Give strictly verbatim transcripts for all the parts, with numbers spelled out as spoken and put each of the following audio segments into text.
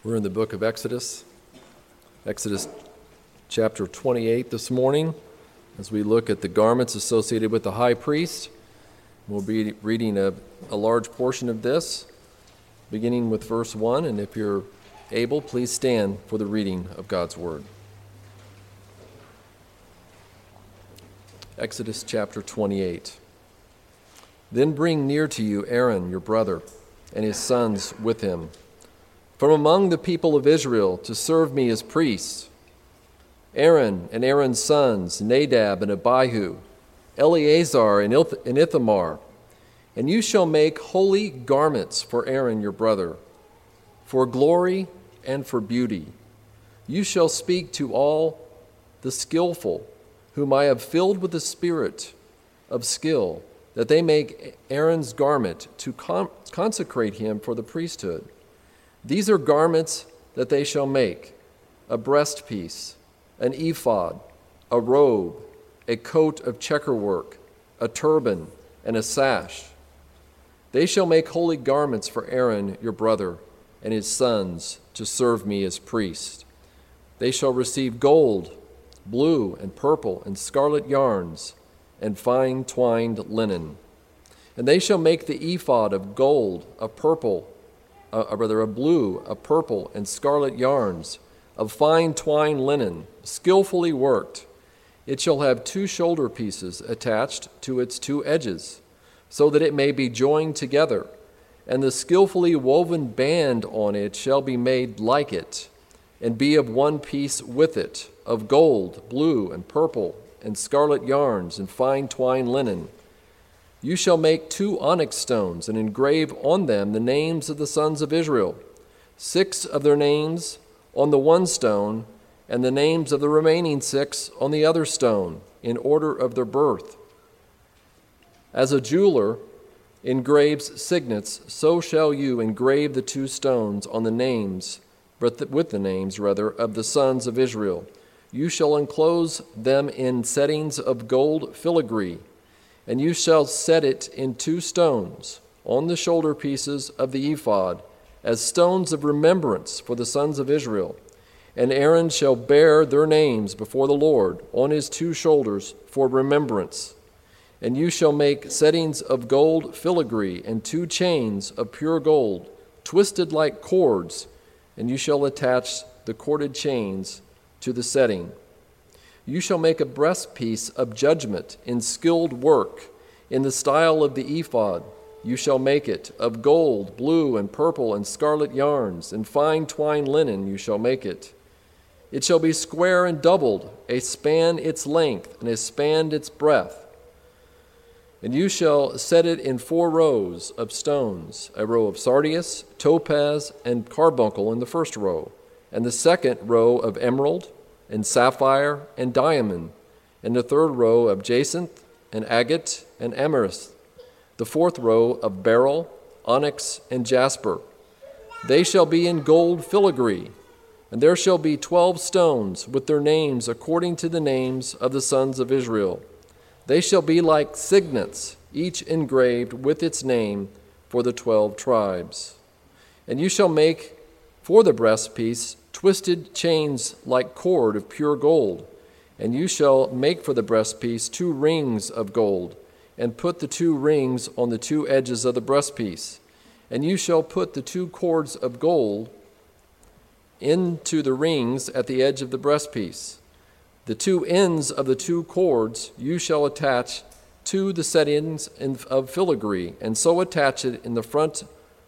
We're in the book of Exodus, Exodus chapter twenty-eight this morning, as we look at the garments associated with the high priest. We'll be reading a, a large portion of this, beginning with verse one, and if you're able, please stand for the reading of God's word. Exodus chapter twenty-eight. Then bring near to you Aaron, your brother, and his sons with him, from among the people of Israel, to serve me as priests. Aaron and Aaron's sons, Nadab and Abihu, Eleazar and Ithamar. And you shall make holy garments for Aaron your brother, for glory and for beauty. You shall speak to all the skillful, whom I have filled with the spirit of skill, that they make Aaron's garment to con- consecrate him for the priesthood. These are garments that they shall make: a breastpiece, an ephod, a robe, a coat of checkerwork, a turban, and a sash. They shall make holy garments for Aaron your brother and his sons to serve me as priests. They shall receive gold, blue and purple and scarlet yarns, and fine twined linen. And they shall make the ephod of gold, of purple, uh, or rather of blue, of purple and scarlet yarns, of fine twined linen, skillfully worked. It shall have two shoulder pieces attached to its two edges, so that it may be joined together, and the skillfully woven band on it shall be made like it, and be of one piece with it, of gold, blue, and purple, and scarlet yarns, and fine twined linen. You shall make two onyx stones, and engrave on them the names of the sons of Israel, six of their names on the one stone, and the names of the remaining six on the other stone, in order of their birth. As a jeweler engraves signets, so shall you engrave the two stones on the names, but with the names, rather, of the sons of Israel. You shall enclose them in settings of gold filigree, and you shall set it in two stones on the shoulder pieces of the ephod, as stones of remembrance for the sons of Israel. And Aaron shall bear their names before the Lord on his two shoulders for remembrance. And you shall make settings of gold filigree and two chains of pure gold, twisted like cords, and you shall attach the corded chains to the setting. You shall make a breastpiece of judgment in skilled work, in the style of the ephod. You shall make it of gold, blue, and purple, and scarlet yarns, and fine twined linen you shall make it. It shall be square and doubled, a span its length, and a span its breadth. And you shall set it in four rows of stones, a row of sardius, topaz, and carbuncle in the first row, and the second row of emerald, and sapphire, and diamond, and the third row of jacinth, and agate, and amethyst, the fourth row of beryl, onyx, and jasper. They shall be in gold filigree, and there shall be twelve stones with their names according to the names of the sons of Israel. They shall be like signets, each engraved with its name for the twelve tribes. And you shall make for the breastpiece twisted chains like cord of pure gold. And you shall make for the breastpiece two rings of gold, and put the two rings on the two edges of the breastpiece. And you shall put the two cords of gold into the rings at the edge of the breastpiece. The two ends of the two cords you shall attach to the settings of filigree, and so attach it in the front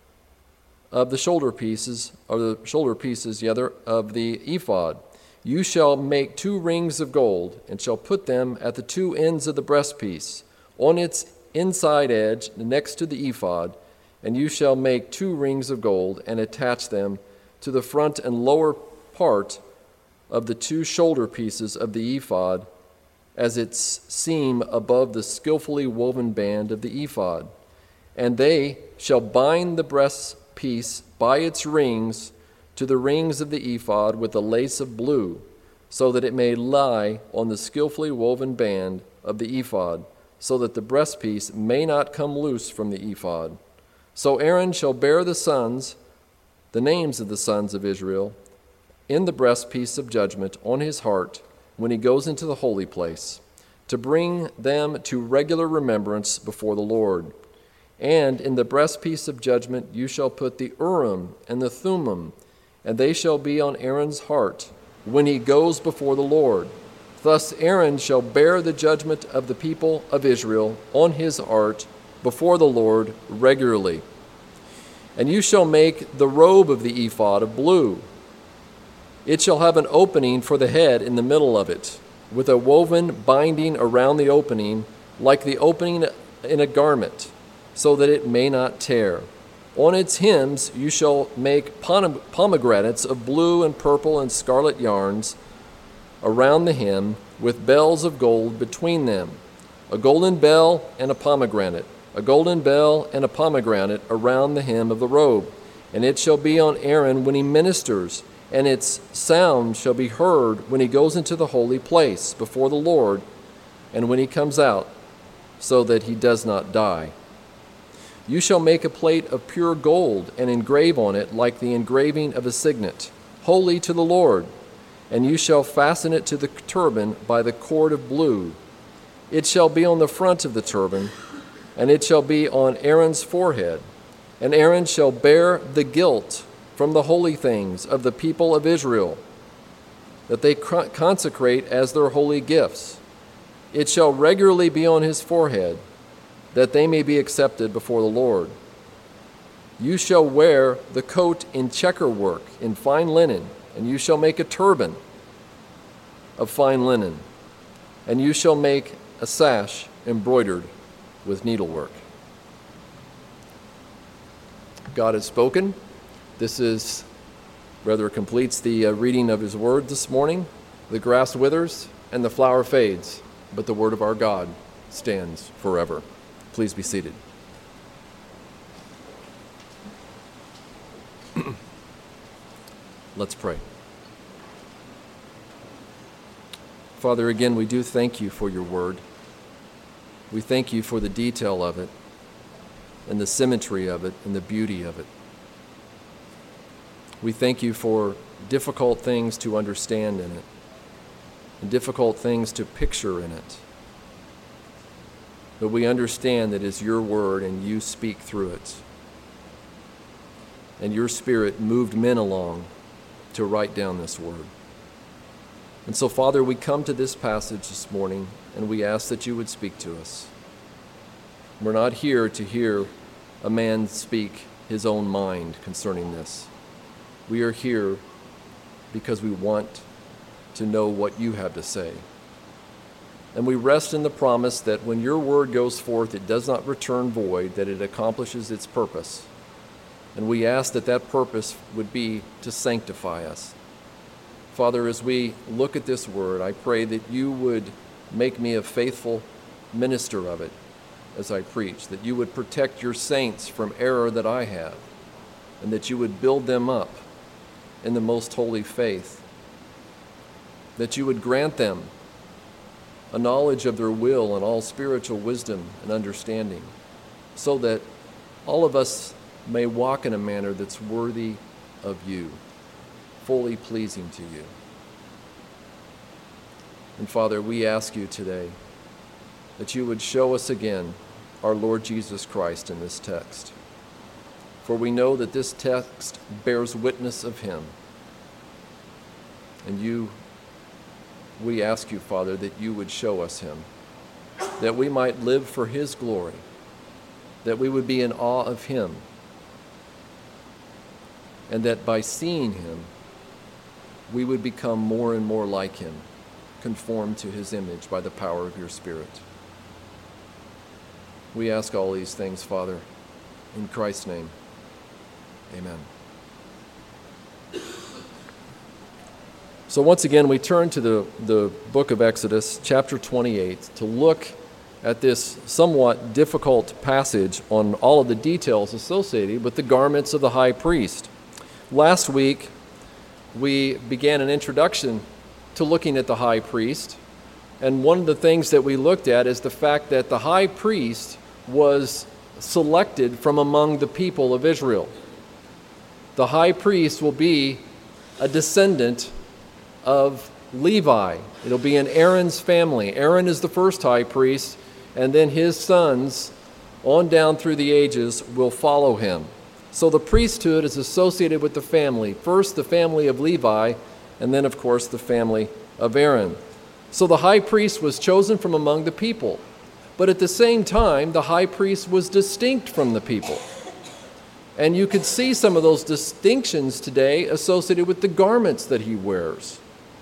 of the shoulder pieces, or the shoulder pieces, the other, of the ephod. You shall make two rings of gold, and shall put them at the two ends of the breastpiece, on its inside edge next to the ephod. And you shall make two rings of gold, and attach them to the front and lower part of the two shoulder pieces of the ephod, as its seam above the skillfully woven band of the ephod. And they shall bind the breastpiece by its rings to the rings of the ephod with a lace of blue, so that it may lie on the skillfully woven band of the ephod, so that the breastpiece may not come loose from the ephod. So Aaron shall bear the sons the names of the sons of Israel in the breastpiece of judgment on his heart when he goes into the holy place, to bring them to regular remembrance before the Lord. And in the breastpiece of judgment you shall put the Urim and the Thummim, and they shall be on Aaron's heart when he goes before the Lord. Thus Aaron shall bear the judgment of the people of Israel on his heart before the Lord regularly. And you shall make the robe of the ephod of blue. It shall have an opening for the head in the middle of it, with a woven binding around the opening, like the opening in a garment, so that it may not tear. On its hems you shall make pomegranates of blue and purple and scarlet yarns around the hem, with bells of gold between them, a golden bell and a pomegranate, a golden bell and a pomegranate around the hem of the robe. And it shall be on Aaron when he ministers, and its sound shall be heard when he goes into the holy place before the Lord, and when he comes out, so that he does not die. You shall make a plate of pure gold and engrave on it like the engraving of a signet, holy to the Lord, and you shall fasten it to the turban by the cord of blue. It shall be on the front of the turban, and it shall be on Aaron's forehead. And Aaron shall bear the guilt from the holy things of the people of Israel, that they consecrate as their holy gifts. It shall regularly be on his forehead, that they may be accepted before the Lord. You shall wear the coat in checker work, in fine linen, and you shall make a turban of fine linen, and you shall make a sash embroidered with needlework. God has spoken. This is, rather completes the uh, reading of his word this morning. The grass withers and the flower fades, but the word of our God stands forever. Please be seated. Let's pray. Father, again, we do thank you for your word. We thank you for the detail of it, and the symmetry of it, and the beauty of it. We thank you for difficult things to understand in it, and difficult things to picture in it. But we understand that it's your word and you speak through it. And your Spirit moved men along to write down this word. And so, Father, we come to this passage this morning and we ask that you would speak to us. We're not here to hear a man speak his own mind concerning this. We are here because we want to know what you have to say. And we rest in the promise that when your word goes forth, it does not return void, that it accomplishes its purpose. And we ask that that purpose would be to sanctify us. Father, as we look at this word, I pray that you would make me a faithful minister of it as I preach, that you would protect your saints from error that I have, and that you would build them up in the most holy faith, that you would grant them a knowledge of their will and all spiritual wisdom and understanding, so that all of us may walk in a manner that's worthy of you, fully pleasing to you. And Father, we ask you today that you would show us again our Lord Jesus Christ in this text. For we know that this text bears witness of him. And you, we ask you, Father, that you would show us him, that we might live for his glory, that we would be in awe of him, and that by seeing him, we would become more and more like him, conformed to his image by the power of your Spirit. We ask all these things, Father, in Christ's name. Amen. So once again, we turn to the, the book of Exodus, chapter twenty-eight, to look at this somewhat difficult passage on all of the details associated with the garments of the high priest. Last week, we began an introduction to looking at the high priest, and one of the things that we looked at is the fact that the high priest was selected from among the people of Israel. The high priest will be a descendant of Levi. It'll be in Aaron's family. Aaron is the first high priest, and then his sons, on down through the ages, will follow him. So the priesthood is associated with the family. First, the family of Levi, and then, of course, the family of Aaron. So the high priest was chosen from among the people. But at the same time, the high priest was distinct from the people. And you could see some of those distinctions today associated with the garments that he wears.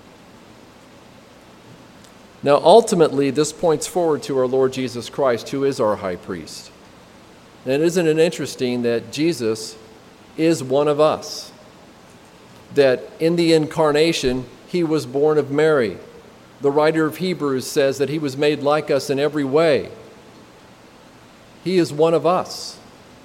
Now, ultimately, this points forward to our Lord Jesus Christ, who is our high priest. And isn't it interesting that Jesus is one of us? That in the incarnation, he was born of Mary. The writer of Hebrews says that he was made like us in every way. He is one of us.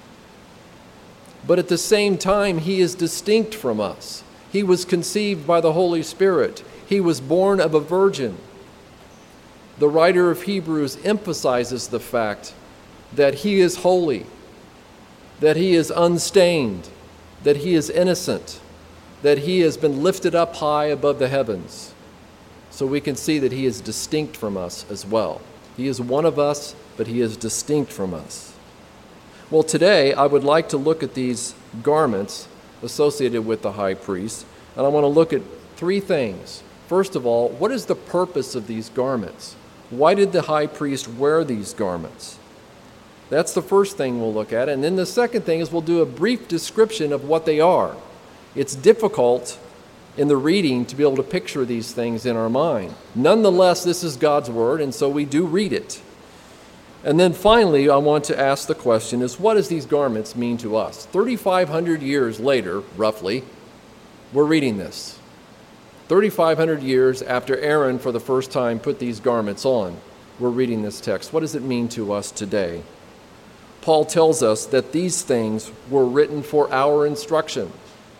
But at the same time, he is distinct from us. He was conceived by the Holy Spirit. He was born of a virgin. The writer of Hebrews emphasizes the fact that he is holy, that he is unstained, that he is innocent, that he has been lifted up high above the heavens. So we can see that he is distinct from us as well. He is one of us, but he is distinct from us. Well, today I would like to look at these garments associated with the high priest, and I want to look at three things. First of all, what is the purpose of these garments? Why did the high priest wear these garments? That's the first thing we'll look at. And then the second thing is we'll do a brief description of what they are. It's difficult in the reading to be able to picture these things in our mind. Nonetheless, this is God's word, and so we do read it. And then finally, I want to ask the question is, what does these garments mean to us? thirty-five hundred years later, roughly, we're reading this. thirty-five hundred years after Aaron for the first time put these garments on, we're reading this text. What does it mean to us today? Paul tells us that these things were written for our instruction.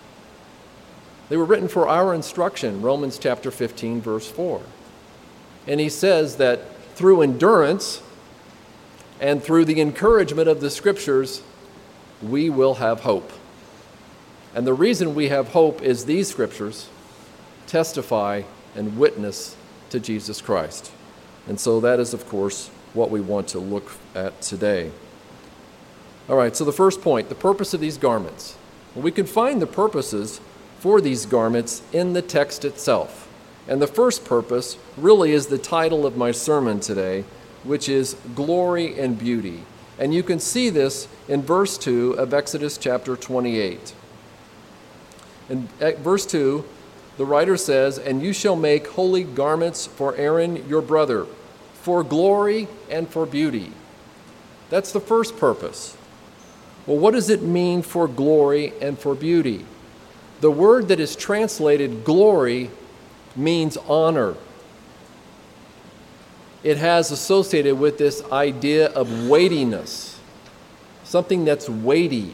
They were written for our instruction, Romans chapter fifteen, verse four. And he says that through endurance and through the encouragement of the Scriptures, we will have hope. And the reason we have hope is these Scriptures testify and witness to Jesus Christ. And so that is, of course, what we want to look at today. All right, so the first point, the purpose of these garments. Well, we can find the purposes for these garments in the text itself. And the first purpose really is the title of my sermon today, which is Glory and Beauty. And you can see this in verse two of Exodus chapter twenty-eight. In verse two, the writer says, "And you shall make holy garments for Aaron your brother, for glory and for beauty." That's the first purpose. Well, what does it mean for glory and for beauty? The word that is translated glory means honor. It has associated with this idea of weightiness, something that's weighty.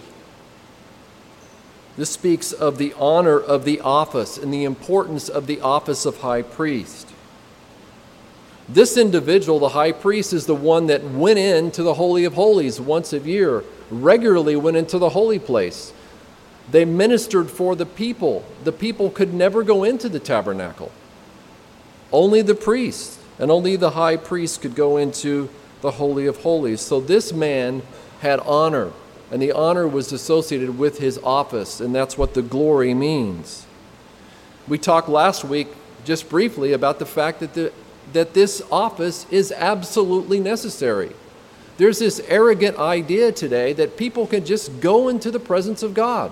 This speaks of the honor of the office and the importance of the office of high priest. This individual, the high priest, is the one that went into the Holy of Holies once a year, regularly went into the holy place. They ministered for the people. The people could never go into the tabernacle. Only the priest and only the high priest could go into the Holy of Holies. So this man had honor, and the honor was associated with his office, and that's what the glory means. We talked last week just briefly about the fact that the, that this office is absolutely necessary. There's this arrogant idea today that people can just go into the presence of God.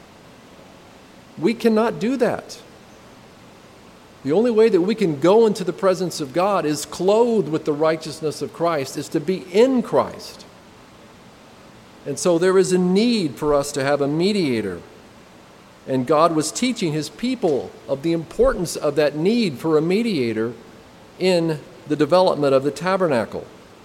We cannot do that. The only way that we can go into the presence of God is clothed with the righteousness of Christ, is to be in Christ. And so there is a need for us to have a mediator. And God was teaching his people of the importance of that need for a mediator in the development of the tabernacle.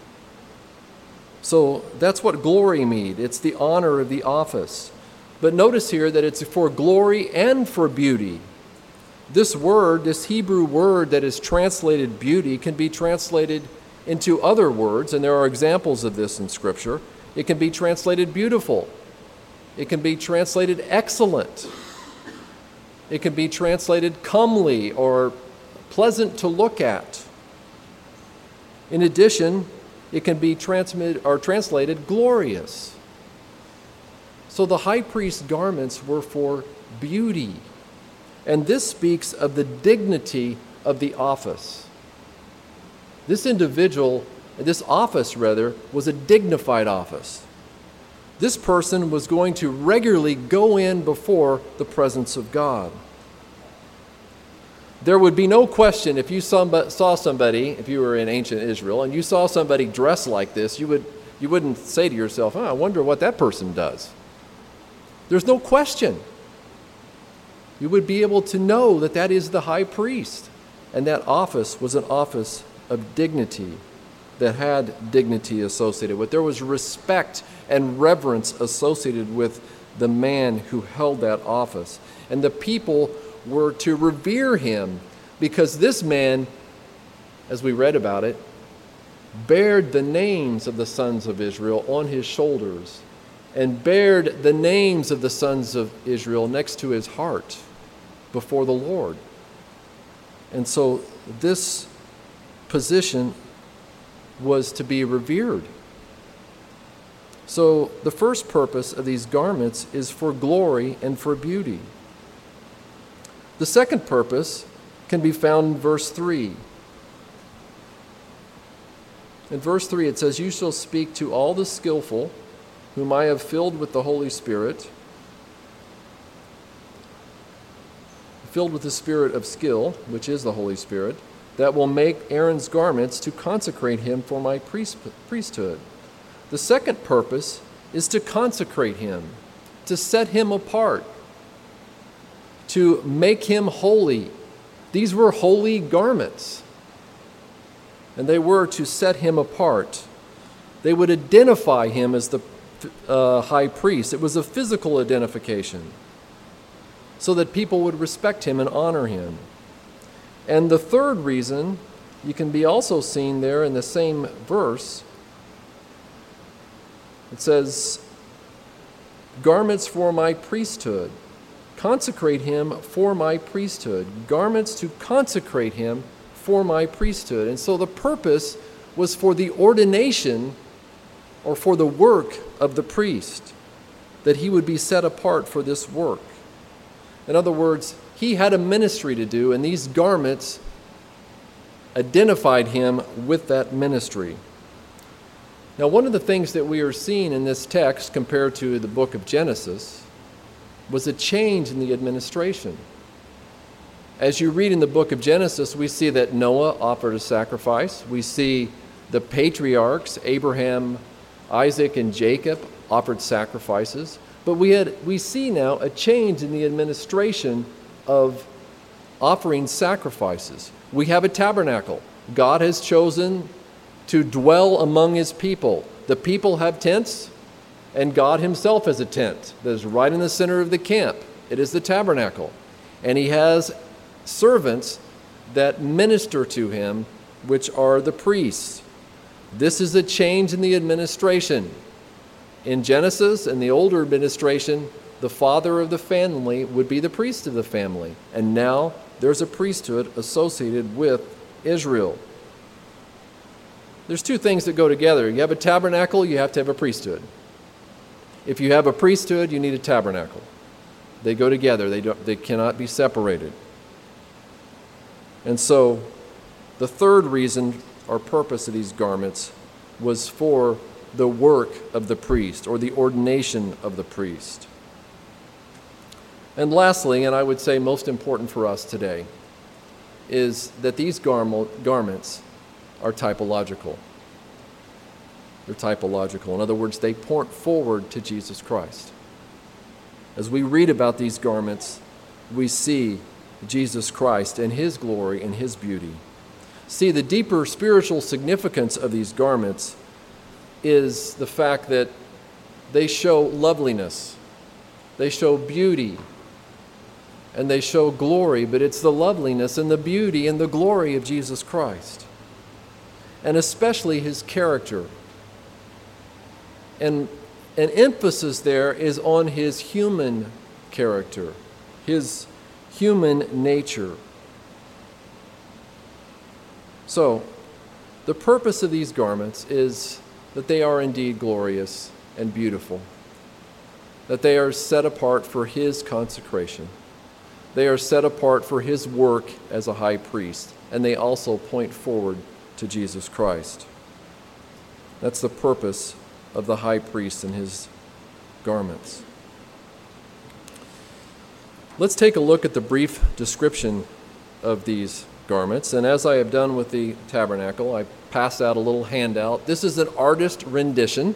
So that's what glory means. It's the honor of the office. But notice here that it's for glory and for beauty. This word, this Hebrew word that is translated beauty, can be translated into other words, and there are examples of this in Scripture. It can be translated beautiful. It can be translated excellent. It can be translated comely or pleasant to look at. In addition, it can be transmitted or translated glorious. So the high priest's garments were for beauty. And this speaks of the dignity of the office. This individual, this office rather, was a dignified office. This person was going to regularly go in before the presence of God. There would be no question if you saw somebody, if you were in ancient Israel, and you saw somebody dressed like this, you, would, you wouldn't say to yourself, oh, I wonder what that person does. There's no question. You would be able to know that that is the high priest. And that office was an office of dignity that had dignity associated with it. There was respect and reverence associated with the man who held that office. And the people were to revere him because this man, as we read about it, bared the names of the sons of Israel on his shoulders and bared the names of the sons of Israel next to his heart before the Lord. And so this position was to be revered. So the first purpose of these garments is for glory and for beauty. The second purpose can be found in verse three. In verse three it says, "You shall speak to all the skillful, whom I have filled with the Holy Spirit," filled with the spirit of skill, which is the Holy Spirit, "that will make Aaron's garments to consecrate him for my priest, priesthood." The second purpose is to consecrate him, to set him apart, to make him holy. These were holy garments, and they were to set him apart. They would identify him as the uh, high priest. It was a physical identification, so that people would respect him and honor him. And the third reason, you can be also seen there in the same verse. It says, "Garments for my priesthood." Consecrate him for my priesthood. Garments to consecrate him for my priesthood. And so the purpose was for the ordination or for the work of the priest, that he would be set apart for this work. In other words, he had a ministry to do, and these garments identified him with that ministry. Now, one of the things that we are seeing in this text compared to the book of Genesis was a change in the administration. As you read in the book of Genesis, we see that Noah offered a sacrifice. We see the patriarchs, Abraham, Isaac, and Jacob, offered sacrifices. But we had we see now a change in the administration of offering sacrifices. We have a tabernacle. God has chosen to dwell among his people. The people have tents, and God himself has a tent that is right in the center of the camp. It is the tabernacle. And he has servants that minister to him, which are the priests. This is a change in the administration. In Genesis, in the older administration, the father of the family would be the priest of the family. And now there's a priesthood associated with Israel. There's two things that go together. You have a tabernacle, you have to have a priesthood. If you have a priesthood, you need a tabernacle. They go together. They don't, they cannot be separated. And so the third reason or purpose of these garments was for the work of the priest, or the ordination of the priest. And lastly, and I would say most important for us today, is that these garments are typological. They're typological. In other words, they point forward to Jesus Christ. As we read about these garments, we see Jesus Christ and his glory and his beauty. See, the deeper spiritual significance of these garments is the fact that they show loveliness, they show beauty, and they show glory, but it's the loveliness and the beauty and the glory of Jesus Christ, and especially his character. And an emphasis there is on his human character, his human nature. So, the purpose of these garments is that they are indeed glorious and beautiful, that they are set apart for his consecration. They are set apart for his work as a high priest, and they also point forward to Jesus Christ. That's the purpose of the high priest and his garments. Let's take a look at the brief description of these garments. And as I have done with the tabernacle, I passed out a little handout. This is an artist rendition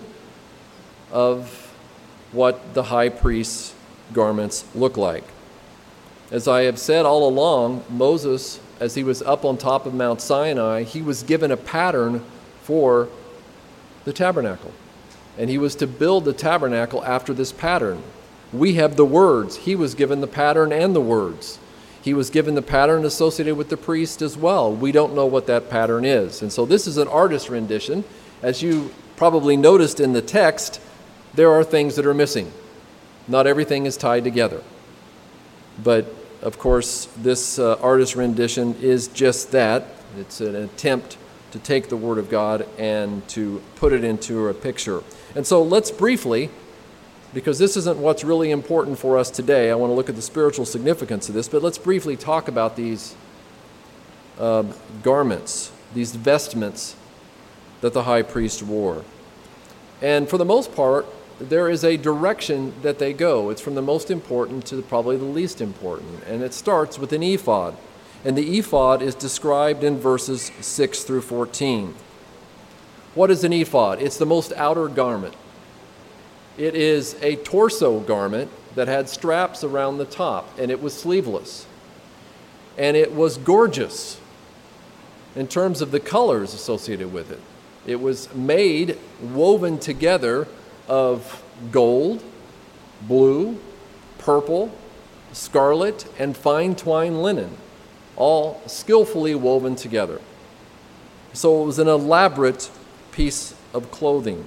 of what the high priest's garments look like. As I have said all along, Moses, as he was up on top of Mount Sinai, he was given a pattern for the tabernacle. And he was to build the tabernacle after this pattern. We have the words. He was given the pattern and the words. He was given the pattern associated with the priest as well. We don't know what that pattern is. And so this is an artist rendition. As you probably noticed in the text, there are things that are missing. Not everything is tied together. But, of course, this uh, artist rendition is just that. It's an attempt to take the Word of God and to put it into a picture. And so let's briefly, because this isn't what's really important for us today, I want to look at the spiritual significance of this, but let's briefly talk about these uh, garments, these vestments that the high priest wore. And for the most part, there is a direction that they go. It's from the most important to probably the least important. And it starts with an ephod. And the ephod is described in verses six through fourteen. What is an ephod? It's the most outer garment. It is a torso garment that had straps around the top, and it was sleeveless. And it was gorgeous in terms of the colors associated with it. It was made, woven together of gold, blue, purple, scarlet, and fine twined linen, all skillfully woven together. So it was an elaborate piece of clothing.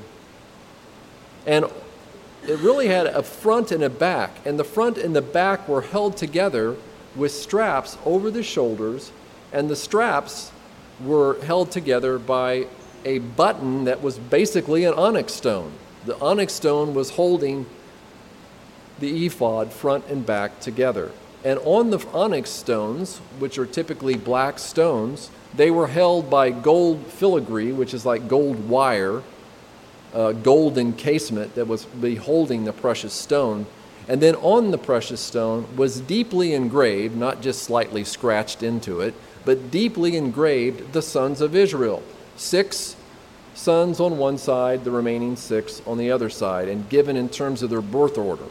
And it really had a front and a back, and the front and the back were held together with straps over the shoulders, and the straps were held together by a button that was basically an onyx stone. The onyx stone was holding the ephod front and back together. And on the onyx stones, which are typically black stones, they were held by gold filigree, which is like gold wire, uh, gold encasement that was beholding the precious stone. And then on the precious stone was deeply engraved, not just slightly scratched into it, but deeply engraved the sons of Israel. Six sons on one side, the remaining six on the other side, and given in terms of their birth order.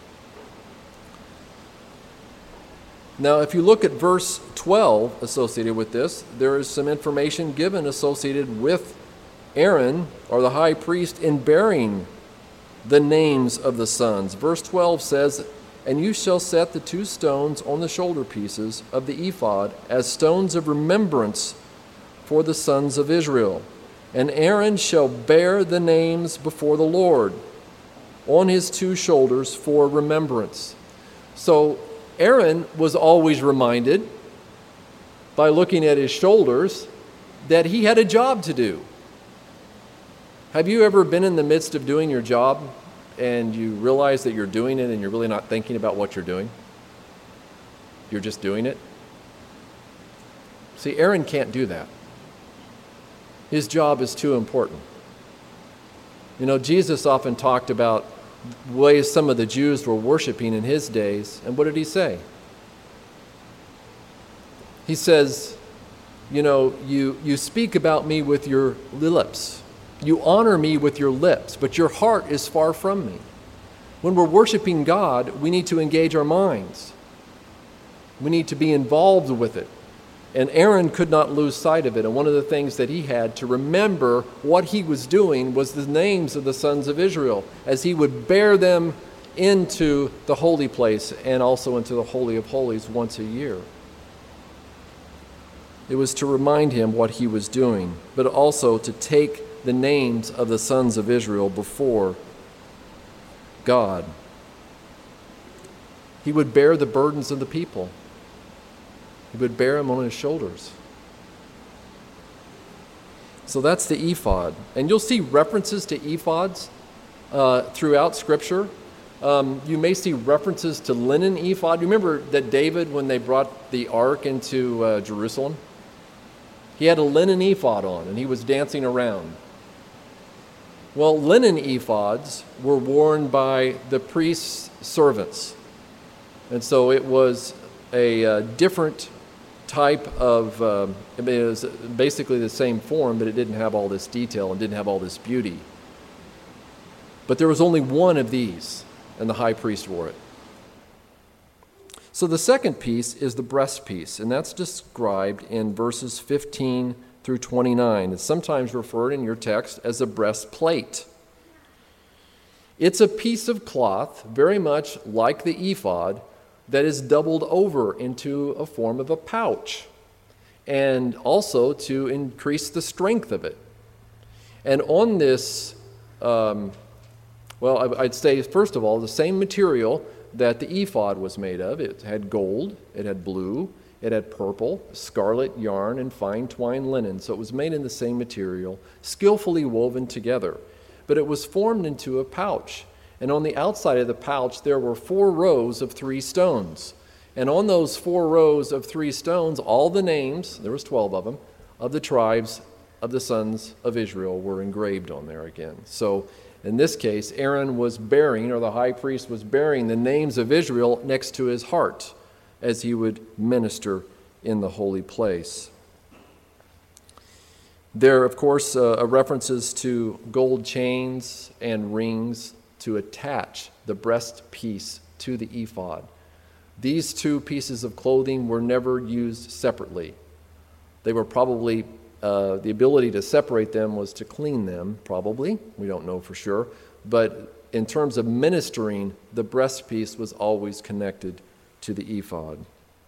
Now, if you look at verse twelve associated with this, there is some information given associated with Aaron, or the high priest, in bearing the names of the sons. Verse twelve says, "And you shall set the two stones on the shoulder pieces of the ephod as stones of remembrance for the sons of Israel. And Aaron shall bear the names before the Lord on his two shoulders for remembrance." So Aaron was always reminded by looking at his shoulders that he had a job to do. Have you ever been in the midst of doing your job and you realize that you're doing it and you're really not thinking about what you're doing? You're just doing it? See, Aaron can't do that. His job is too important. You know, Jesus often talked about ways some of the Jews were worshiping in his days. And what did he say? He says, you know, you, you speak about me with your lips. You honor me with your lips, but your heart is far from me. When we're worshiping God, we need to engage our minds. We need to be involved with it. And Aaron could not lose sight of it. And one of the things that he had to remember what he was doing was the names of the sons of Israel, as he would bear them into the holy place and also into the Holy of Holies once a year. It was to remind him what he was doing, but also to take the names of the sons of Israel before God. He would bear the burdens of the people. He would bear them on his shoulders. So that's the ephod. And you'll see references to ephods uh, throughout Scripture. Um, you may see references to linen ephod. You remember that David, when they brought the ark into uh, Jerusalem, he had a linen ephod on and he was dancing around. Well, linen ephods were worn by the priest's servants. And so it was a uh, different type of, uh, it was basically the same form, but it didn't have all this detail and didn't have all this beauty. But there was only one of these, and the high priest wore it. So the second piece is the breastpiece, and that's described in verses fifteen through twenty-nine. It's sometimes referred in your text as a breastplate. It's a piece of cloth, very much like the ephod, that is doubled over into a form of a pouch, and also to increase the strength of it. And on this, um, well, I'd say, first of all, the same material that the ephod was made of. It had gold, it had blue, it had purple, scarlet yarn, and fine twined linen. So it was made in the same material, skillfully woven together. But it was formed into a pouch. And on the outside of the pouch, there were four rows of three stones. And on those four rows of three stones, all the names, there was twelve of them, of the tribes of the sons of Israel were engraved on there again. So in this case, Aaron was bearing, or the high priest was bearing, the names of Israel next to his heart as he would minister in the holy place. There, of course, uh, are references to gold chains and rings to attach the breast piece to the ephod. These two pieces of clothing were never used separately. They were probably, uh, the ability to separate them was to clean them, probably. We don't know for sure. But in terms of ministering, the breast piece was always connected to the ephod.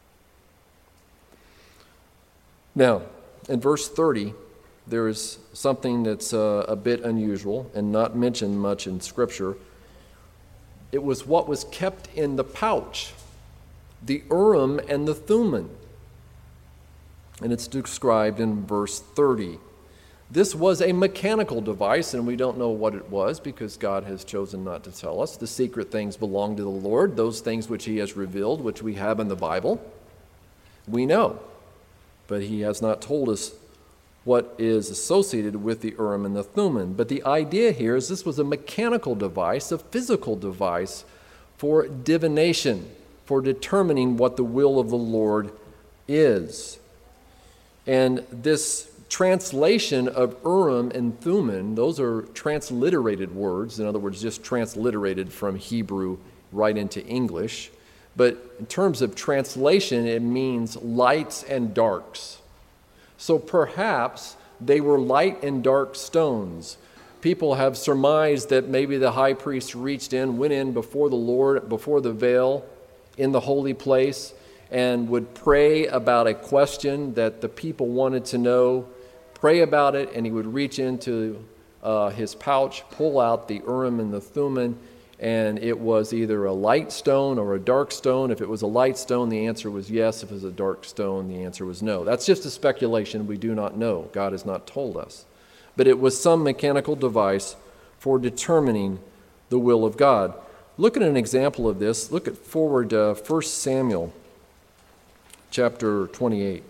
Now, in verse thirty, there is something that's uh, a bit unusual and not mentioned much in Scripture. It was what was kept in the pouch, the Urim and the Thummim. And it's described in verse thirty. This was a mechanical device, and we don't know what it was because God has chosen not to tell us. The secret things belong to the Lord, those things which he has revealed, which we have in the Bible. We know, but he has not told us what is associated with the Urim and the Thummim. But the idea here is this was a mechanical device, a physical device for divination, for determining what the will of the Lord is. And this translation of Urim and Thummim, those are transliterated words, in other words, just transliterated from Hebrew right into English. But in terms of translation, it means lights and darks. So perhaps they were light and dark stones. People have surmised that maybe the high priest reached in, went in before the Lord, before the veil in the holy place, and would pray about a question that the people wanted to know, pray about it, and he would reach into uh, his pouch, pull out the Urim and the Thummim, and it was either a light stone or a dark stone. If it was a light stone, the answer was yes. If it was a dark stone, the answer was no. That's just a speculation. We do not know. God has not told us. But it was some mechanical device for determining the will of God. Look at an example of this. Look at forward uh, First Samuel chapter twenty-eight.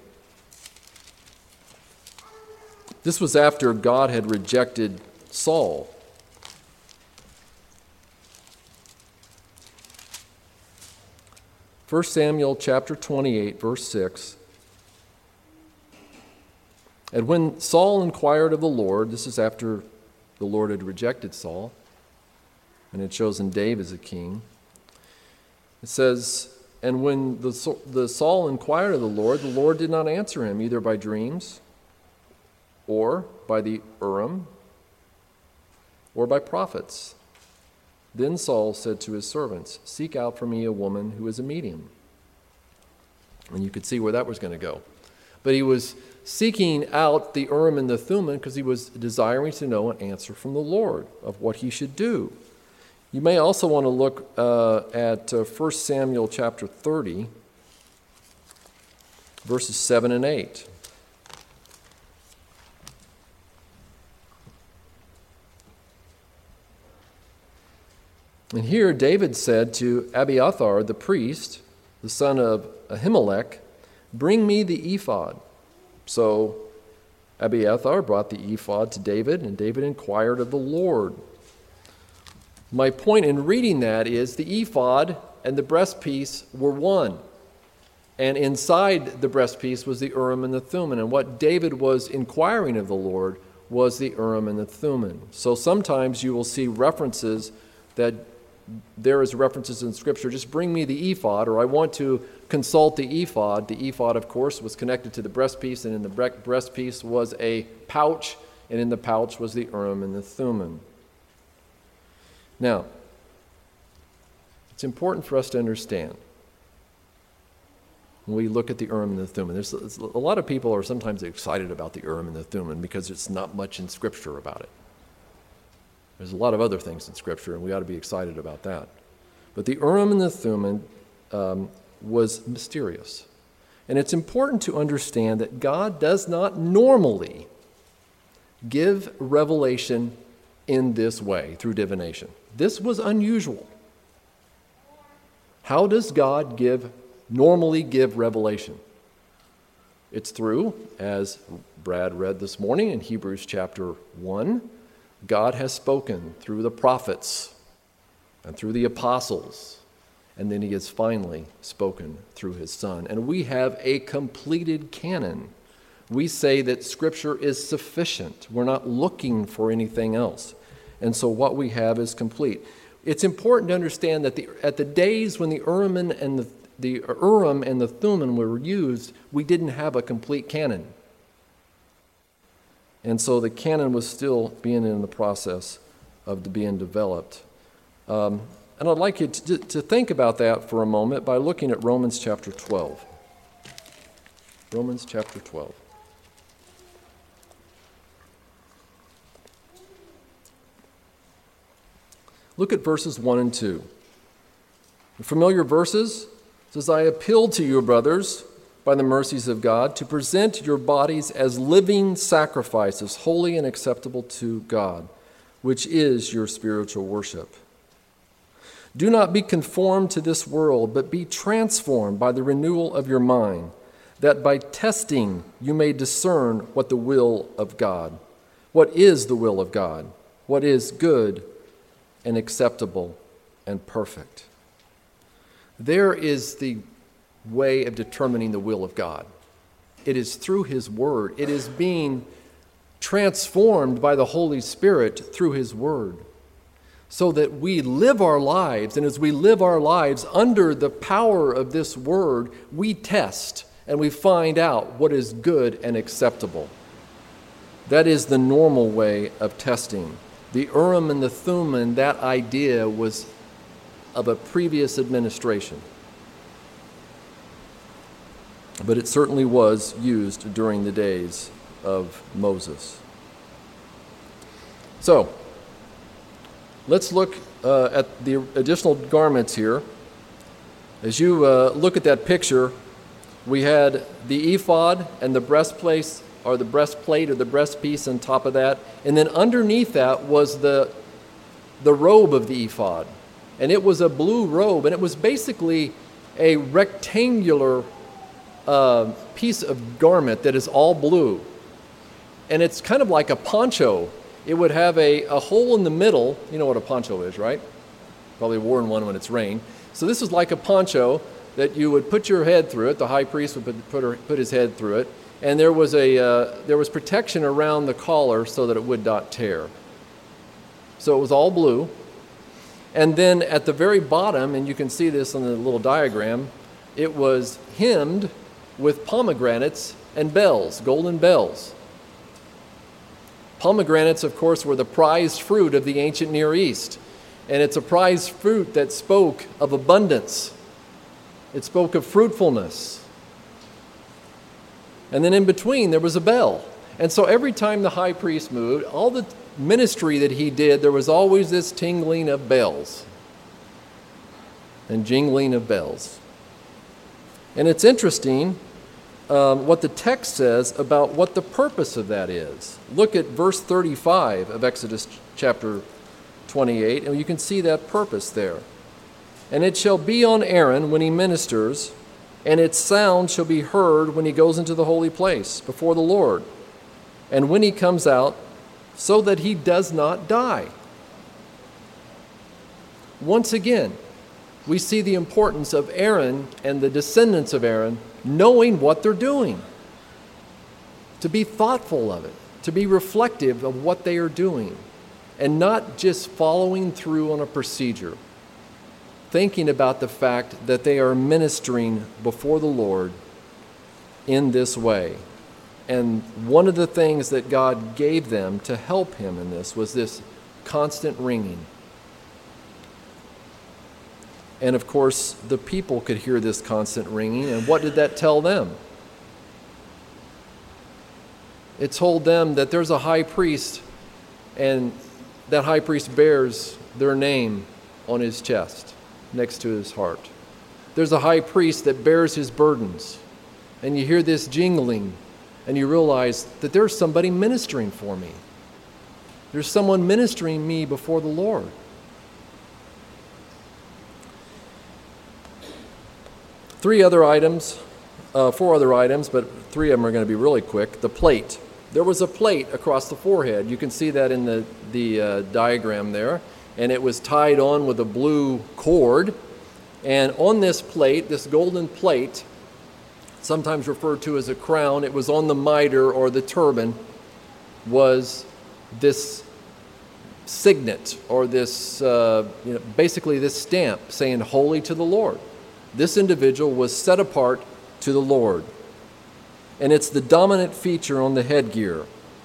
This was after God had rejected Saul. First Samuel chapter twenty-eight, verse six. And when Saul inquired of the Lord, this is after the Lord had rejected Saul and had chosen David as a king. It says, and when the, the Saul inquired of the Lord, the Lord did not answer him, either by dreams or by the Urim or by prophets. Then Saul said to his servants, seek out for me a woman who is a medium. And you could see where that was going to go. But he was seeking out the Urim and the Thummim because he was desiring to know an answer from the Lord of what he should do. You may also want to look uh, at uh, First Samuel chapter thirty, verses seven and eight. And here David said to Abiathar the priest, the son of Ahimelech, "Bring me the ephod." So Abiathar brought the ephod to David, and David inquired of the Lord. My point in reading that is the ephod and the breastpiece were one. And inside the breastpiece was the Urim and the Thummim. And what David was inquiring of the Lord was the Urim and the Thummim. So sometimes you will see references that there is references in Scripture, just bring me the ephod, or I want to consult the ephod. The ephod, of course, was connected to the breastpiece, and in the breastpiece was a pouch, and in the pouch was the Urim and the Thummim. Now, it's important for us to understand when we look at the Urim and the Thummim. There's a lot of people are sometimes excited about the Urim and the Thummim because it's not much in Scripture about it. There's a lot of other things in Scripture, and we ought to be excited about that. But the Urim and the Thummim um, was mysterious. And it's important to understand that God does not normally give revelation in this way, through divination. This was unusual. How does God give, normally give revelation? It's through, as Brad read this morning in Hebrews chapter one, God has spoken through the prophets and through the apostles, and then he has finally spoken through his Son. And we have a completed canon. We say that Scripture is sufficient. We're not looking for anything else. And so what we have is complete. It's important to understand that the, at the days when the Urim and the, the Urim and the Thummim were used, we didn't have a complete canon. And so the canon was still being in the process of being developed. Um, and I'd like you to, to think about that for a moment by looking at Romans chapter twelve. Romans chapter twelve. Look at verses one and two. The familiar verses. It says, "I appeal to you, brothers, by the mercies of God, to present your bodies as living sacrifices, holy and acceptable to God, which is your spiritual worship. Do not be conformed to this world, but be transformed by the renewal of your mind, that by testing you may discern what the will of God, what is the will of God, what is good and acceptable and perfect." There is the way of determining the will of God. It is through his word. It is being transformed by the Holy Spirit through his word, so that we live our lives, and as we live our lives under the power of this word, we test and we find out what is good and acceptable. That is the normal way of testing. The Urim and the Thummim, that idea was of a previous administration. But it certainly was used during the days of Moses. So, let's look uh, at the additional garments here. As you uh, look at that picture, we had the ephod and the breastplate, or the breastplate or the breastpiece on top of that. And then underneath that was the, the robe of the ephod. And it was a blue robe, and it was basically a rectangular uh, piece of garment that is all blue. And it's kind of like a poncho. It would have a, a hole in the middle. You know what a poncho is, right? Probably worn one when it's rained. So this is like a poncho that you would put your head through it. The high priest would put, put, her, put his head through it. And there was, a, uh, there was protection around the collar so that it would not tear. So it was all blue. And then at the very bottom, and you can see this on the little diagram, it was hemmed with pomegranates and bells, golden bells. Pomegranates, of course, were the prized fruit of the ancient Near East. And it's a prized fruit that spoke of abundance. It spoke of fruitfulness. And then in between, there was a bell. And so every time the high priest moved, all the ministry that he did, there was always this tingling of bells and jingling of bells. And it's interesting um, what the text says about what the purpose of that is. Look at verse thirty-five of Exodus chapter twenty-eight, and you can see that purpose there. And it shall be on Aaron when he ministers, and its sound shall be heard when he goes into the holy place before the Lord, and when he comes out, so that he does not die. Once again, we see the importance of Aaron and the descendants of Aaron knowing what they're doing, to be thoughtful of it, to be reflective of what they are doing, and not just following through on a procedure, thinking about the fact that they are ministering before the Lord in this way. And one of the things that God gave them to help him in this was this constant ringing. And of course, the people could hear this constant ringing, and what did that tell them? It told them that there's a high priest, and that high priest bears their name on his chest, next to his heart. There's a high priest that bears his burdens, and you hear this jingling, and you realize that there's somebody ministering for me. There's someone ministering me before the Lord. Three other items, uh, four other items, but three of them are going to be really quick. The plate. There was a plate across the forehead. You can see that in the, the uh, diagram there. And it was tied on with a blue cord. And on this plate, this golden plate, sometimes referred to as a crown, it was on the mitre or the turban, was this signet or this, uh, you know, basically this stamp saying, "Holy to the Lord." This individual was set apart to the Lord. And it's the dominant feature on the headgear.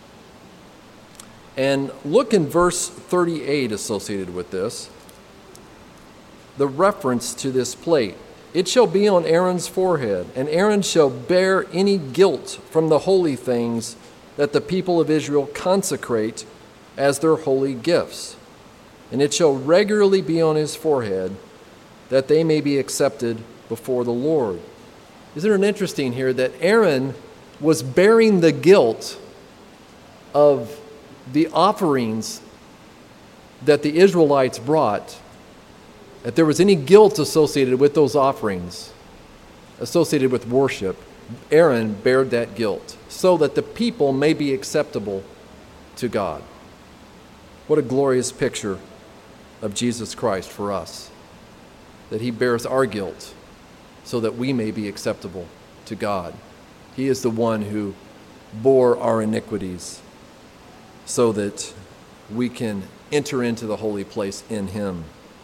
And look in verse thirty-eight associated with this, the reference to this plate. It shall be on Aaron's forehead, and Aaron shall bear any guilt from the holy things that the people of Israel consecrate as their holy gifts. And it shall regularly be on his forehead, that they may be accepted before the Lord. Isn't it interesting here that Aaron was bearing the guilt of the offerings that the Israelites brought, that there was any guilt associated with those offerings, associated with worship? Aaron bared that guilt so that the people may be acceptable to God. What a glorious picture of Jesus Christ for us, that he bears our guilt so that we may be acceptable to God. He is the one who bore our iniquities so that we can enter into the holy place in him.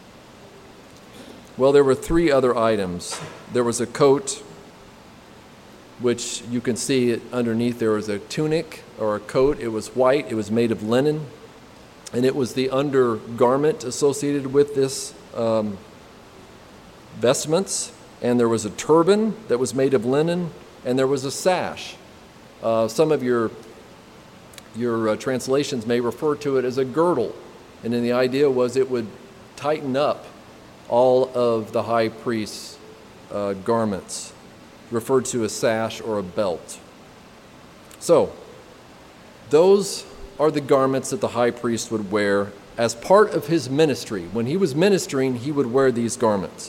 Well, there were three other items. There was a coat, which you can see underneath. There was a tunic or a coat. It was white. It was made of linen. And it was the undergarment associated with this um, vestments. And there was a turban that was made of linen. And there was a sash. Uh, some of your, your uh, translations may refer to it as a girdle. And then the idea was it would tighten up all of the high priest's uh, garments, referred to as sash or a belt. So, those are the garments that the high priest would wear as part of his ministry. When he was ministering, he would wear these garments.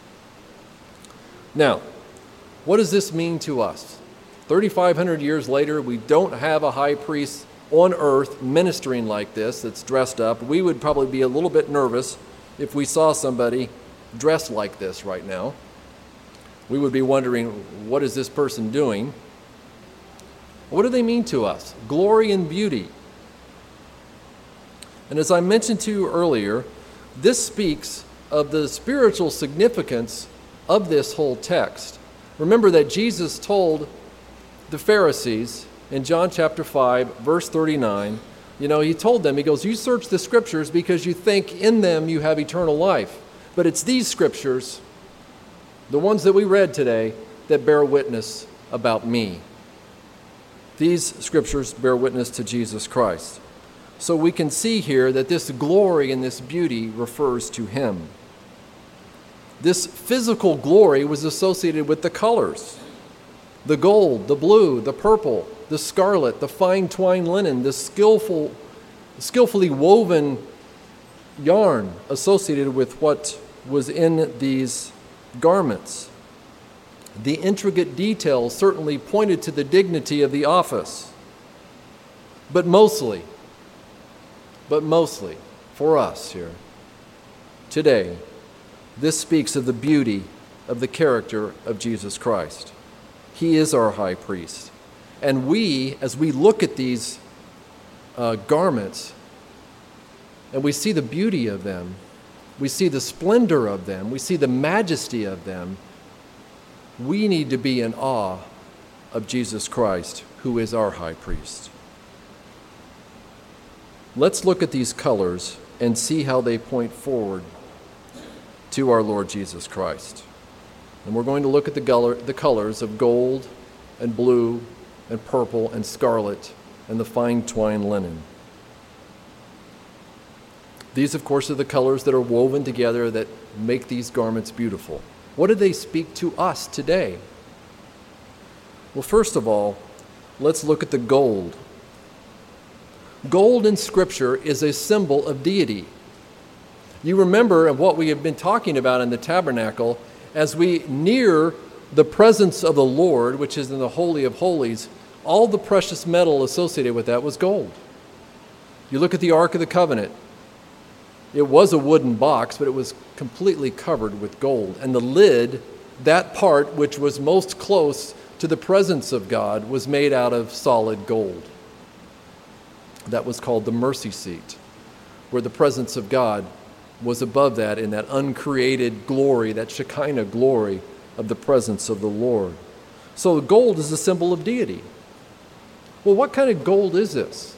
Now, what does this mean to us? thirty-five hundred years later, we don't have a high priest on earth ministering like this that's dressed up. We would probably be a little bit nervous if we saw somebody dressed like this right now. We would be wondering, what is this person doing? What do they mean to us? Glory and beauty. And as I mentioned to you earlier, this speaks of the spiritual significance of this whole text. Remember that Jesus told the Pharisees in John chapter five, verse thirty-nine, you know, he told them, he goes, you search the scriptures because you think in them you have eternal life. But it's these scriptures, the ones that we read today, that bear witness about me. These scriptures bear witness to Jesus Christ. So we can see here that this glory and this beauty refers to him. This physical glory was associated with the colors: the gold, the blue, the purple, the scarlet, the fine twined linen, the skillful, skillfully woven yarn associated with what was in these garments. The intricate details certainly pointed to the dignity of the office. But mostly, but mostly, for us here, today, this speaks of the beauty of the character of Jesus Christ. He is our high priest. And we, as we look at these uh, garments, and we see the beauty of them, we see the splendor of them, we see the majesty of them, we need to be in awe of Jesus Christ, who is our high priest. Let's look at these colors and see how they point forward to our Lord Jesus Christ. And we're going to look at the color, the colors of gold and blue and purple and scarlet and the fine twined linen. These, of course, are the colors that are woven together that make these garments beautiful. What do they speak to us today? Well, first of all, let's look at the gold. Gold in Scripture is a symbol of deity. You remember what we have been talking about in the tabernacle. As we near the presence of the Lord, which is in the Holy of Holies, all the precious metal associated with that was gold. You look at the Ark of the Covenant. It was a wooden box, but it was completely covered with gold. And the lid, that part which was most close to the presence of God, was made out of solid gold. That was called the mercy seat, where the presence of God was above that in that uncreated glory, that Shekinah glory of the presence of the Lord. So gold is a symbol of deity. Well, what kind of gold is this?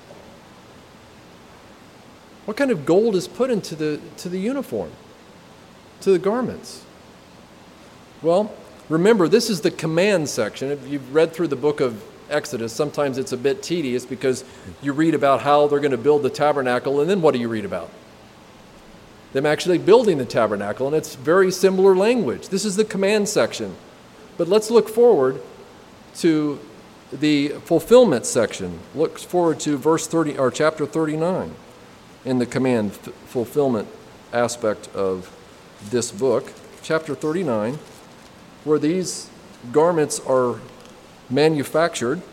What kind of gold is put into the, to the uniform, to the garments? Well, remember, this is the command section. If you've read through the book of Exodus, sometimes it's a bit tedious because you read about how they're going to build the tabernacle, and then what do you read about? Them actually building the tabernacle, and it's very similar language. This is the command section. But let's look forward to the fulfillment section. Look forward to verse thirty or chapter thirty-nine in the command f- fulfillment aspect of this book, chapter thirty-nine, where these garments are manufactured.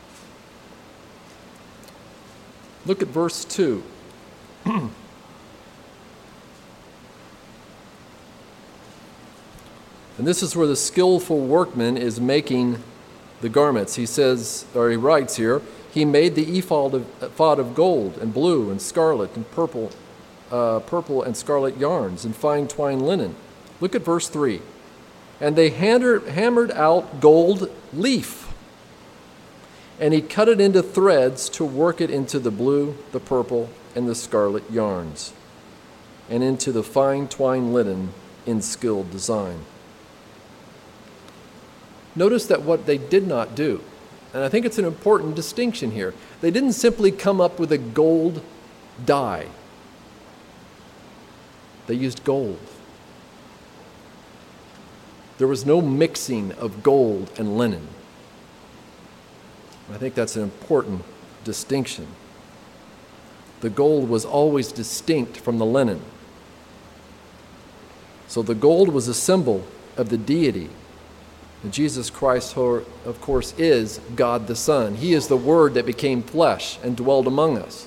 Look at verse two. And this is where the skillful workman is making the garments. He says, or he writes here, he made the ephod of, ephod of gold and blue and scarlet and purple, uh, purple and scarlet yarns and fine twined linen. Look at verse three. And they hammered, hammered out gold leaf, and he cut it into threads to work it into the blue, the purple, and the scarlet yarns, and into the fine twined linen in skilled design. Notice that what they did not do, and I think it's an important distinction here, they didn't simply come up with a gold dye. They used gold. There was no mixing of gold and linen. I think that's an important distinction. The gold was always distinct from the linen. So the gold was a symbol of the deity. And Jesus Christ, of course, is God the Son. He is the Word that became flesh and dwelled among us.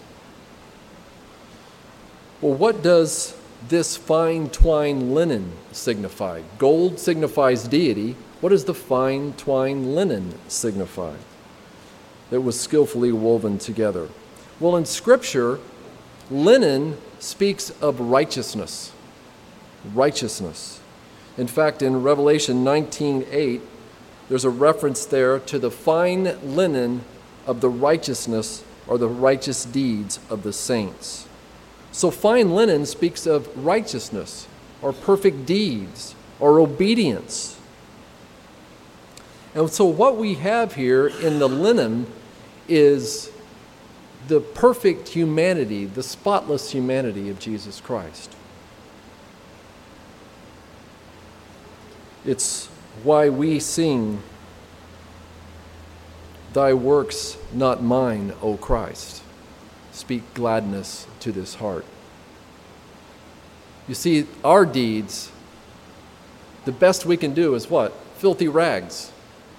Well, what does this fine twined linen signify? Gold signifies deity. What does the fine twined linen signify? That was skillfully woven together. Well, in Scripture, linen speaks of righteousness. Righteousness. In fact, in Revelation nineteen eight, there's a reference there to the fine linen of the righteousness or the righteous deeds of the saints. So fine linen speaks of righteousness or perfect deeds or obedience. And so what we have here in the linen is the perfect humanity, the spotless humanity of Jesus Christ. It's why we sing, "Thy works, not mine, O Christ. Speak gladness to this heart." You see, our deeds, the best we can do is what? Filthy rags.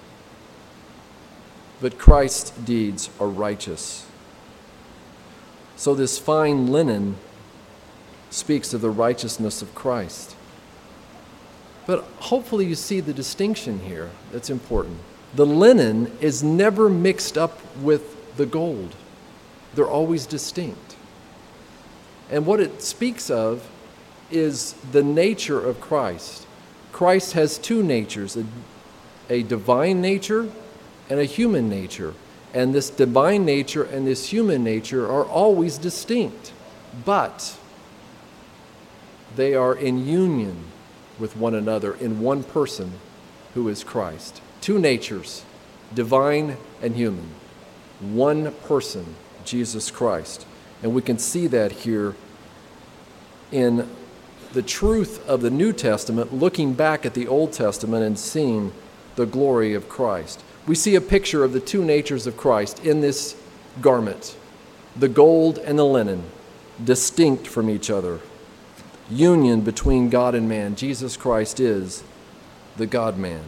But Christ's deeds are righteous. So this fine linen speaks of the righteousness of Christ. But hopefully you see the distinction here that's important. The linen is never mixed up with the gold. They're always distinct. And what it speaks of is the nature of Christ. Christ has two natures, a, a divine nature and a human nature. And this divine nature and this human nature are always distinct, but they are in union with one another in one person who is Christ. Two natures, divine and human. One person, Jesus Christ. And we can see that here in the truth of the New Testament, looking back at the Old Testament and seeing the glory of Christ. We see a picture of the two natures of Christ in this garment, the gold and the linen, distinct from each other. Union between God and man. Jesus Christ is the God-man.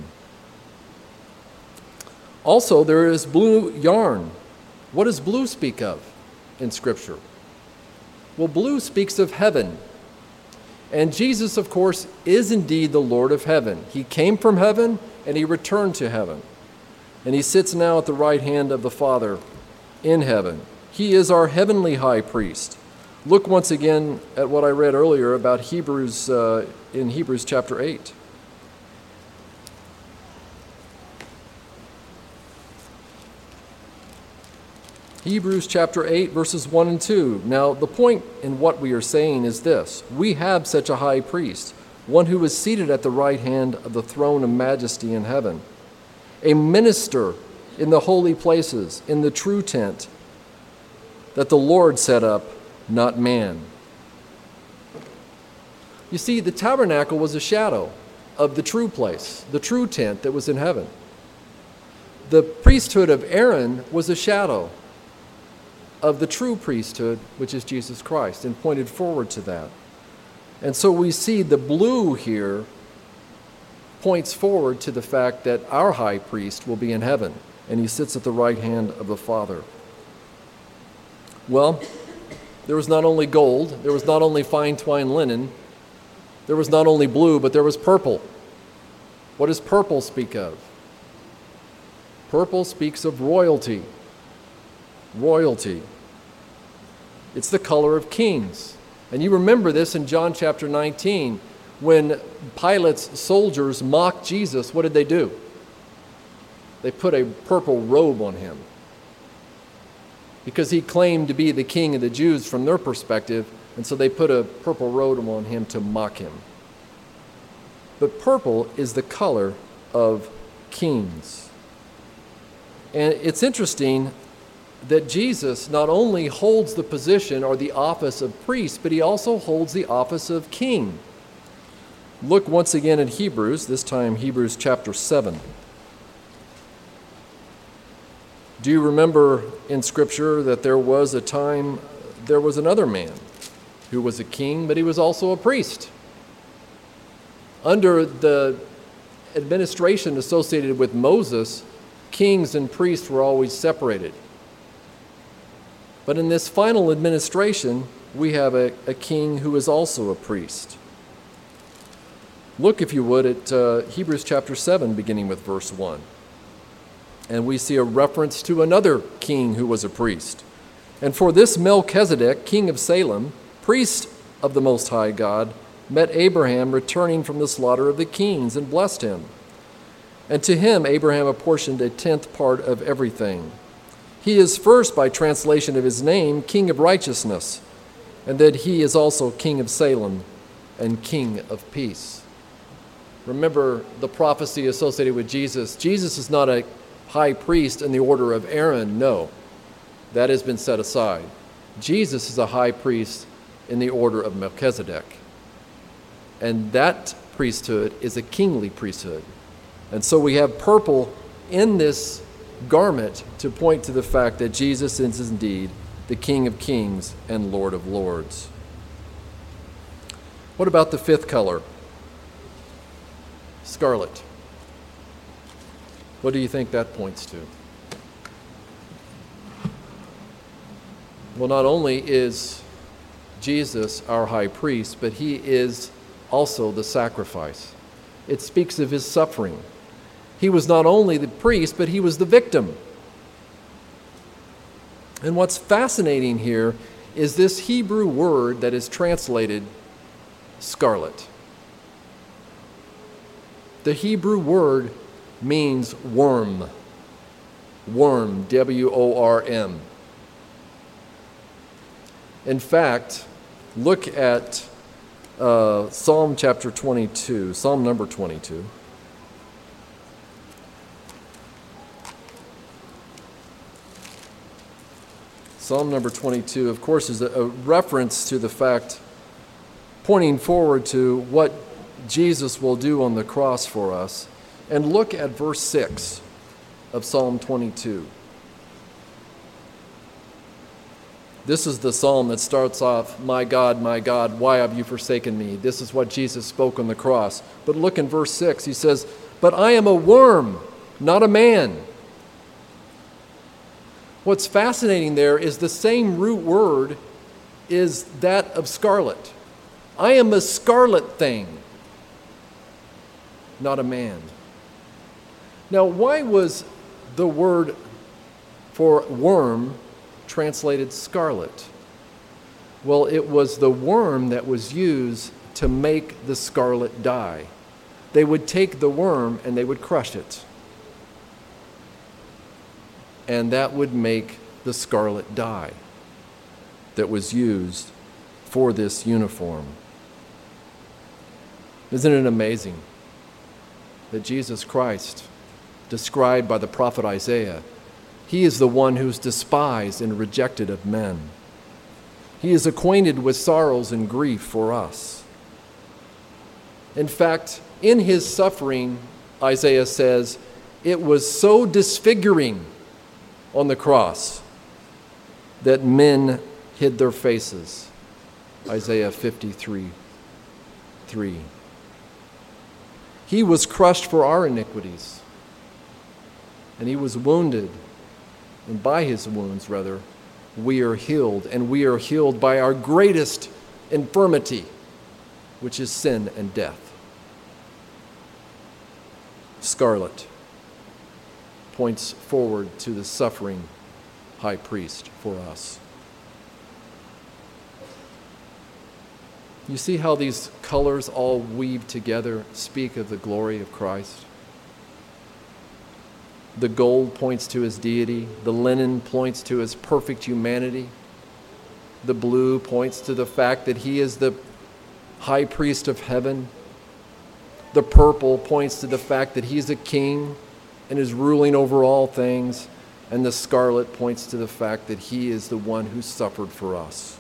Also, there is blue yarn. What does blue speak of in Scripture? Well, blue speaks of heaven. And Jesus, of course, is indeed the Lord of heaven. He came from heaven and he returned to heaven. And he sits now at the right hand of the Father in heaven. He is our heavenly high priest. Look once again at what I read earlier about Hebrews, uh, in Hebrews chapter eight. Hebrews chapter eight, verses one and two. Now, the point in what we are saying is this. We have such a high priest, one who is seated at the right hand of the throne of majesty in heaven, a minister in the holy places, in the true tent that the Lord set up, not man. You see, the tabernacle was a shadow of the true place, the true tent that was in heaven. The priesthood of Aaron was a shadow of the true priesthood, which is Jesus Christ, and pointed forward to that. And so we see the blue here points forward to the fact that our high priest will be in heaven, and he sits at the right hand of the Father. Well, there was not only gold, there was not only fine twined linen, there was not only blue, but there was purple. What does purple speak of? Purple speaks of royalty. Royalty. It's the color of kings. And you remember this in John chapter nineteen, when Pilate's soldiers mocked Jesus. What did they do? They put a purple robe on him because he claimed to be the king of the Jews from their perspective, and so they put a purple robe on him to mock him. But purple is the color of kings. And it's interesting that Jesus not only holds the position or the office of priest, but he also holds the office of king. Look once again at Hebrews, this time Hebrews chapter seven. Do you remember in Scripture that there was a time, there was another man who was a king, but he was also a priest? Under the administration associated with Moses, kings and priests were always separated. But in this final administration, we have a, a king who is also a priest. Look, if you would, at uh, Hebrews chapter seven, beginning with verse one. And we see a reference to another king who was a priest. And for this Melchizedek, king of Salem, priest of the Most High God, met Abraham returning from the slaughter of the kings and blessed him. And to him Abraham apportioned a tenth part of everything. He is first, by translation of his name, King of Righteousness, and that he is also King of Salem and King of Peace. Remember the prophecy associated with Jesus. Jesus is not a high priest in the order of Aaron, no. That has been set aside. Jesus is a high priest in the order of Melchizedek. And that priesthood is a kingly priesthood. And so we have purple in this garment to point to the fact that Jesus is indeed the King of Kings and Lord of Lords. What about the fifth color? Scarlet. What do you think that points to? Well, not only is Jesus our high priest, but he is also the sacrifice. It speaks of his suffering. He was not only the priest, but he was the victim. And what's fascinating here is this Hebrew word that is translated scarlet. The Hebrew word means worm. Worm, W O R M. In fact, look at uh, Psalm chapter twenty-two, Psalm number twenty-two. Psalm number twenty-two, of course, is a, a reference to the fact, pointing forward to what Jesus will do on the cross for us. And look at verse six of Psalm twenty-two. This is the psalm that starts off, "My God, my God, why have you forsaken me?" This is what Jesus spoke on the cross. But look in verse six, he says, "But I am a worm, not a man." What's fascinating there is the same root word is that of scarlet. I am a scarlet thing, not a man. Now, why was the word for worm translated scarlet? Well, it was the worm that was used to make the scarlet dye. They would take the worm and they would crush it. And that would make the scarlet dye that was used for this uniform. Isn't it amazing that Jesus Christ, described by the prophet Isaiah, he is the one who's despised and rejected of men. He is acquainted with sorrows and grief for us. In fact, in his suffering, Isaiah says, it was so disfiguring on the cross that men hid their faces. Isaiah fifty-three, three. He was crushed for our iniquities, and he was wounded, and by his wounds, rather, we are healed, and we are healed by our greatest infirmity, which is sin and death. Scarlet points forward to the suffering high priest for us. You see how these colors all weave together, speak of the glory of Christ? The gold points to his deity. The linen points to his perfect humanity. The blue points to the fact that he is the high priest of heaven. The purple points to the fact that he's a king and is ruling over all things. And the scarlet points to the fact that he is the one who suffered for us.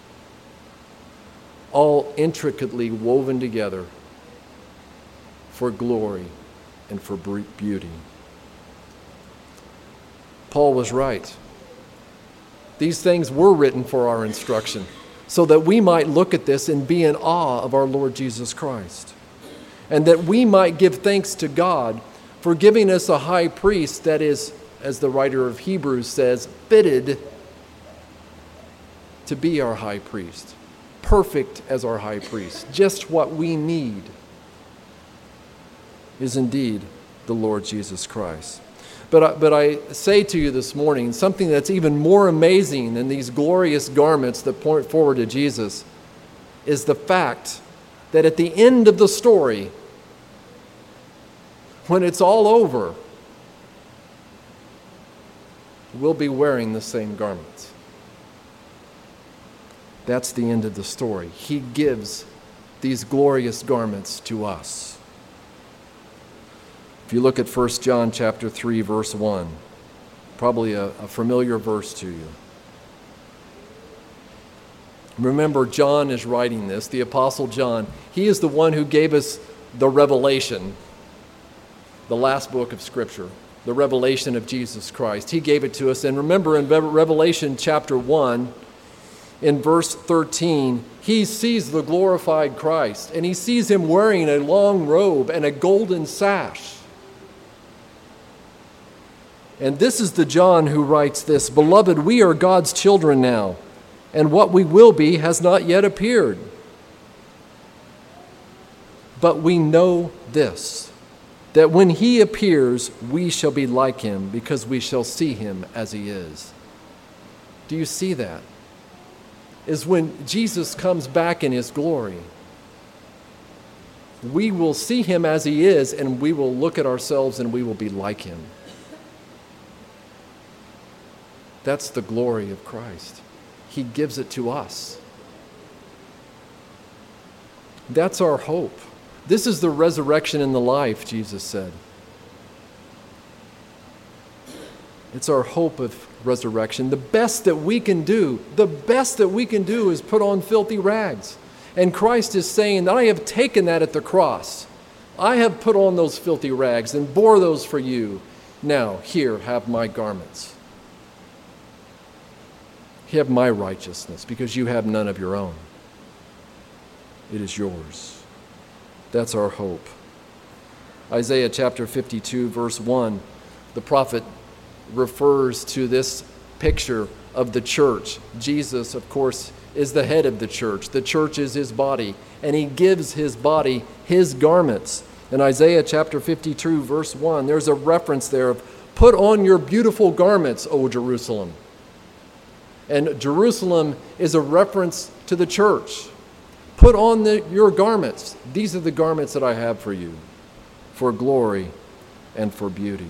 All intricately woven together for glory and for beauty. Paul was right. These things were written for our instruction, so that we might look at this and be in awe of our Lord Jesus Christ, and that we might give thanks to God for giving us a high priest that is, as the writer of Hebrews says, fitted to be our high priest, perfect as our high priest. Just what we need is indeed the Lord Jesus Christ. But I, but I say to you this morning, something that's even more amazing than these glorious garments that point forward to Jesus is the fact that at the end of the story, when it's all over, we'll be wearing the same garments. That's the end of the story. He gives these glorious garments to us. If you look at First John chapter three, verse one, probably a, a familiar verse to you. Remember, John is writing this, the Apostle John. He is the one who gave us the revelation, the last book of Scripture, the revelation of Jesus Christ. He gave it to us. And remember, in Revelation chapter one, in verse thirteen, he sees the glorified Christ, and he sees him wearing a long robe and a golden sash. And this is the John who writes this: "Beloved, we are God's children now, and what we will be has not yet appeared. But we know this, that when he appears, we shall be like him, because we shall see him as he is." Do you see that? Is when Jesus comes back in his glory, we will see him as he is, and we will look at ourselves and we will be like him. That's the glory of Christ. He gives it to us. That's our hope. This is the resurrection and the life, Jesus said. It's our hope of resurrection. The best that we can do, the best that we can do is put on filthy rags. And Christ is saying, I have taken that at the cross. I have put on those filthy rags and bore those for you. Now, here, have my garments. Have my righteousness, because you have none of your own. It is yours. That's our hope. Isaiah chapter fifty-two, verse one, the prophet refers to this picture of the church. Jesus, of course, is the head of the church. The church is his body, and he gives his body his garments. In Isaiah chapter fifty-two, verse one, there's a reference there of, "Put on your beautiful garments, O Jerusalem." And Jerusalem is a reference to the church. Put on the, your garments. These are the garments that I have for you, for glory and for beauty.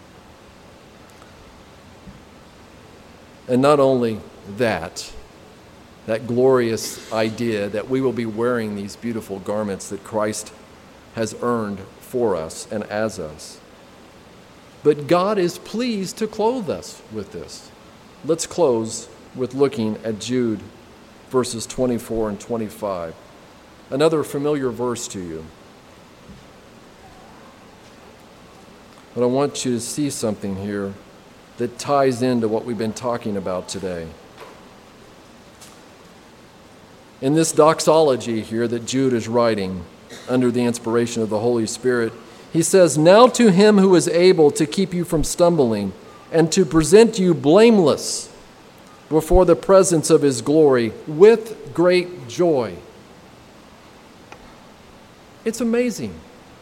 And not only that, that glorious idea that we will be wearing these beautiful garments that Christ has earned for us and as us, but God is pleased to clothe us with this. Let's close with looking at Jude verses twenty-four and twenty-five. Another familiar verse to you. But I want you to see something here that ties into what we've been talking about today. In this doxology here that Jude is writing under the inspiration of the Holy Spirit, he says, "Now to him who is able to keep you from stumbling and to present you blameless before the presence of his glory with great joy." It's amazing.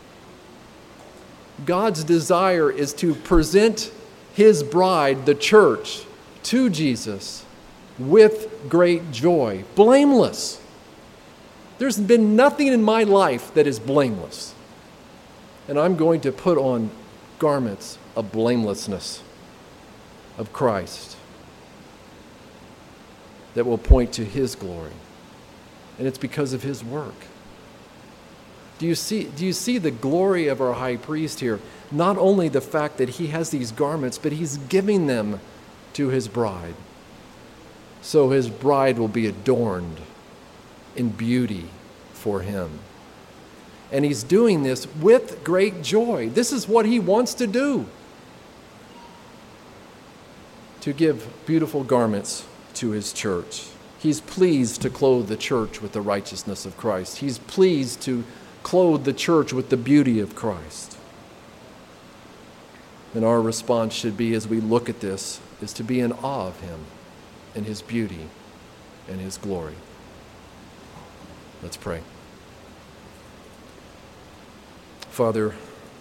God's desire is to present his bride, the church, to Jesus with great joy, blameless. There's been nothing in my life that is blameless. And I'm going to put on garments of blamelessness of Christ that will point to his glory. And it's because of his work. Do you see, do you see the glory of our high priest here? Not only the fact that he has these garments, but he's giving them to his bride. So his bride will be adorned in beauty for him. And he's doing this with great joy. This is what he wants to do. To give beautiful garments to his church. He's pleased to clothe the church with the righteousness of Christ. He's pleased to clothe the church with the beauty of Christ. And our response should be, as we look at this, is to be in awe of him and his beauty and his glory. Let's pray. Father,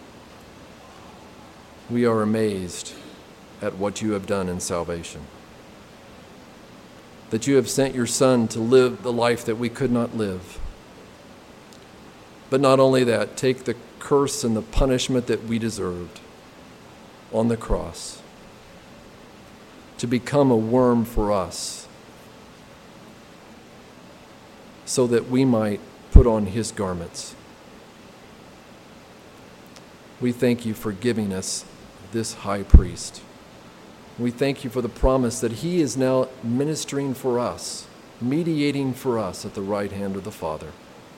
we are amazed at what you have done in salvation. That you have sent your Son to live the life that we could not live. But not only that, take the curse and the punishment that we deserved on the cross to become a worm for us so that we might put on his garments. We thank you for giving us this high priest. We thank you for the promise that he is now ministering for us mediating for us at the right hand of the Father.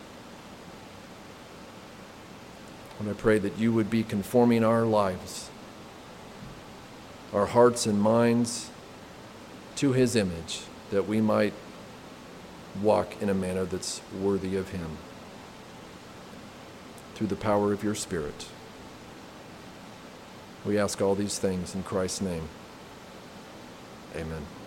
And I pray that you would be conforming our lives, our hearts and minds, to his image, that we might walk in a manner that's worthy of him. Through the power of your Spirit. We ask all these things in Christ's name. Amen.